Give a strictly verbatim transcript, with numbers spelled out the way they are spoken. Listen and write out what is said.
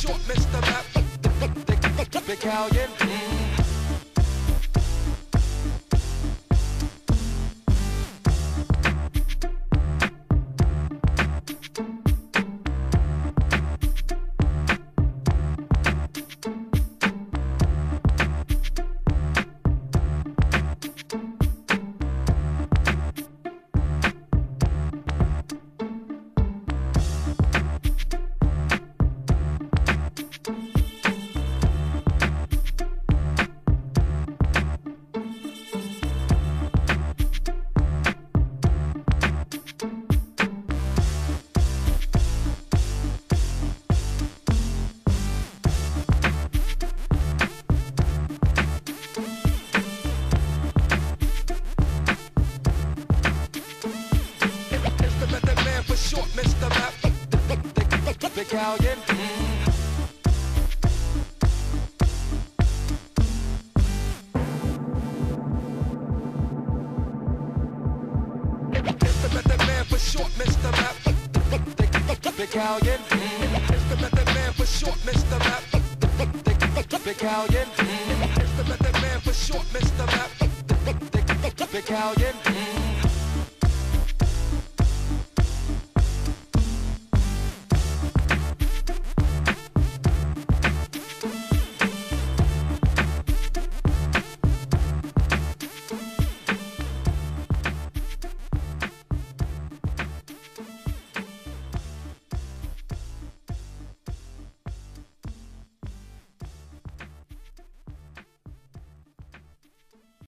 short, Mister Map. Big Callion. Short, Mister Map. Big Callion. It's the method man for short, Mister Map. Big Callion. It's the method man for short, Mister Map. Big Callion. It's the method man for short, Mister Map. Big Callion.